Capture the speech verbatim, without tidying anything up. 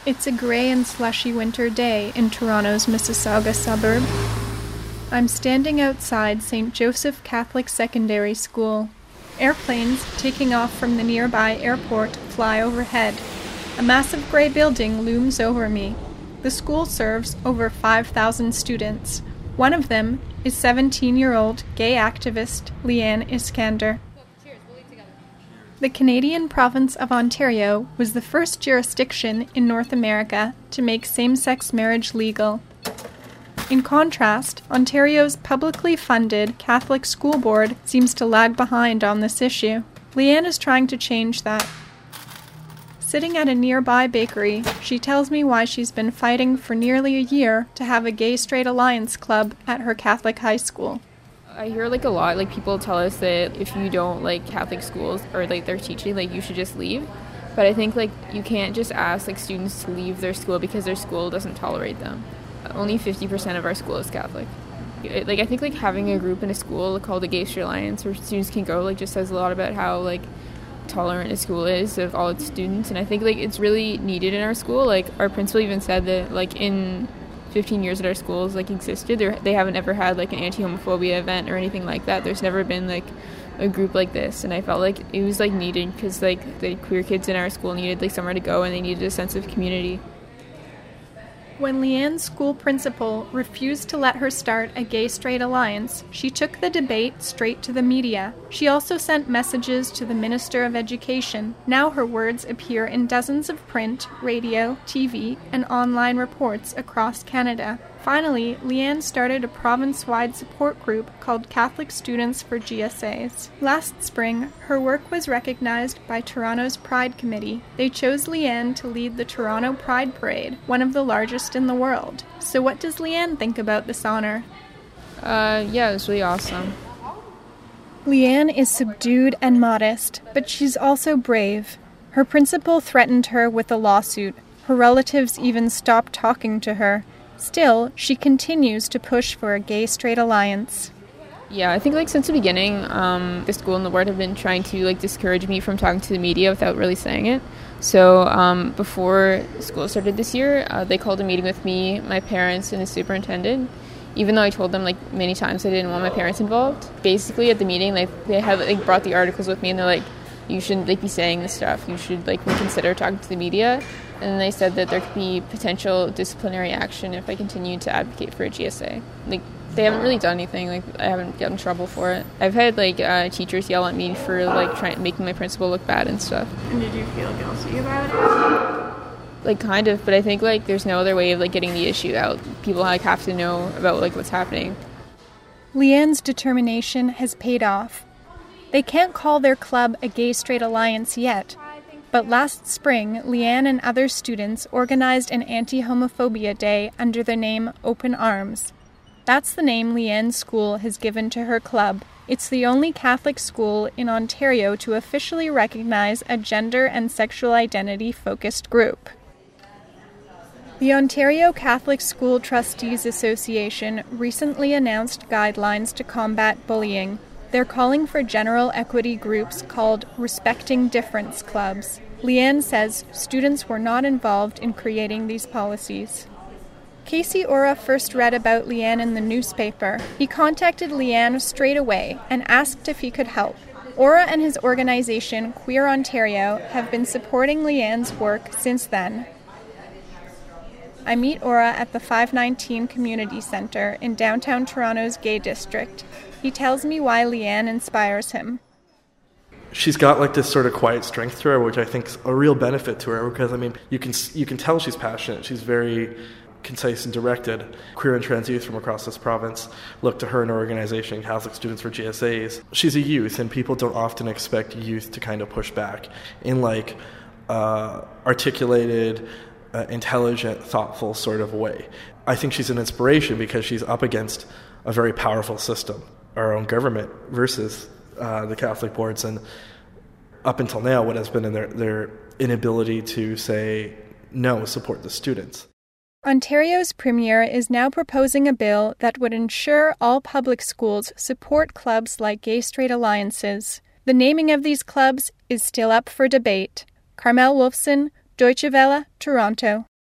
It's a grey and slushy winter day in Toronto's Mississauga suburb. I'm standing outside Saint Joseph Catholic Secondary School. Airplanes taking off from the nearby airport fly overhead. A massive grey building looms over me. The school serves over five thousand students. One of them is seventeen-year-old gay activist Leanne Iskander. The Canadian province of Ontario was the first jurisdiction in North America to make same-sex marriage legal. In contrast, Ontario's publicly funded Catholic school board seems to lag behind on this issue. Leanne is trying to change that. Sitting at a nearby bakery, she tells me why she's been fighting for nearly a year to have a gay-straight alliance club at her Catholic high school. I hear like a lot, like people tell us that if you don't like Catholic schools or like their teaching, like you should just leave. But I think like you can't just ask like students to leave their school because their school doesn't tolerate them. Only fifty percent of our school is Catholic. It, like I think like having a group in a school called the Gay Straight Alliance where students can go like just says a lot about how like tolerant a school is of all its students. And I think like it's really needed in our school. Like our principal even said that like in fifteen years that our schools like existed, they haven't ever had like an anti-homophobia event or anything like that. There's never been like a group like this, and I felt like it was like needed because like the queer kids in our school needed like somewhere to go and they needed a sense of community. When Leanne's school principal refused to let her start a gay-straight alliance, she took the debate straight to the media. She also sent messages to the Minister of Education. Now her words appear in dozens of print, radio, T V, and online reports across Canada. Finally, Leanne started a province-wide support group called Catholic Students for G S As. Last spring, her work was recognized by Toronto's Pride Committee. They chose Leanne to lead the Toronto Pride Parade, one of the largest in the world. So what does Leanne think about this honor? Uh, yeah, it was really awesome. Leanne is subdued and modest, but she's also brave. Her principal threatened her with a lawsuit. Her relatives even stopped talking to her. Still, she continues to push for a gay-straight alliance. Yeah, I think like since the beginning, um, the school and the board have been trying to like discourage me from talking to the media without really saying it. So um, before school started this year, uh, they called a meeting with me, my parents, and the superintendent. Even though I told them like many times I didn't want my parents involved. Basically, at the meeting, like they had like brought the articles with me, and they're like, "You shouldn't like be saying this stuff. You should like reconsider talking to the media." And they said that there could be potential disciplinary action if I continue to advocate for a G S A. Like, they haven't really done anything. Like, I haven't gotten in trouble for it. I've had, like, uh, teachers yell at me for, like, trying making my principal look bad and stuff. And did you feel guilty about it? Like, kind of, but I think, like, there's no other way of, like, getting the issue out. People, like, have to know about, like, what's happening. Leanne's determination has paid off. They can't call their club a gay-straight alliance yet. But last spring, Leanne and other students organized an anti-homophobia day under the name Open Arms. That's the name Leanne's school has given to her club. It's the only Catholic school in Ontario to officially recognize a gender and sexual identity-focused group. The Ontario Catholic School Trustees Association recently announced guidelines to combat bullying. They're calling for general equity groups called Respecting Difference clubs. Leanne says students were not involved in creating these policies. Casey Ora first read about Leanne in the newspaper. He contacted Leanne straight away and asked if he could help. Ora and his organization, Queer Ontario, have been supporting Leanne's work since then. I meet Ora at the five nineteen Community Centre in downtown Toronto's gay district. He tells me why Leanne inspires him. She's got like this sort of quiet strength to her, which I think is a real benefit to her because, I mean, you can you can tell she's passionate. She's very concise and directed. Queer and trans youth from across this province look to her and her organization, Catholic Students for G S As. She's a youth, and people don't often expect youth to kind of push back in like uh, articulated, uh, intelligent, thoughtful sort of way. I think she's an inspiration because she's up against a very powerful system, our own government versus uh, the Catholic boards, and up until now, what has been in their, their inability to say, no, support the students. Ontario's Premier is now proposing a bill that would ensure all public schools support clubs like gay-straight alliances. The naming of these clubs is still up for debate. Carmel Wolfson, Deutsche Welle, Toronto.